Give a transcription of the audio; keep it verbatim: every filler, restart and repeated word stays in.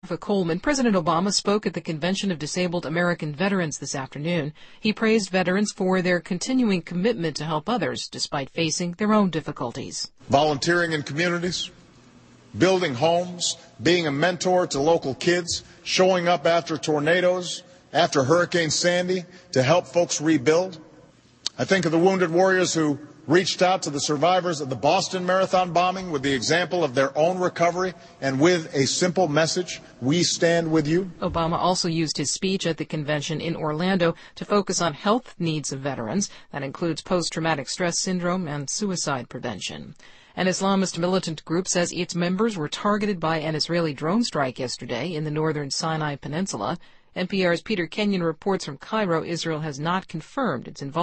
Coleman, President Obama spoke at the Convention of Disabled American Veterans this afternoon. He praised veterans for their continuing commitment to help others despite facing their own difficulties. Volunteering in communities, building homes, being a mentor to local kids, showing up after tornadoes, after Hurricane Sandy to help folks rebuild. I think of the wounded warriors who reached out to the survivors of the Boston Marathon bombing with the example of their own recovery and with a simple message: we stand with you. Obama also used his speech at the convention in Orlando to focus on health needs of veterans. That includes post-traumatic stress syndrome and suicide prevention. An Islamist militant group says its members were targeted by an Israeli drone strike yesterday in the northern Sinai Peninsula. N P R's Peter Kenyon reports from Cairo. Israel has not confirmed its involvement.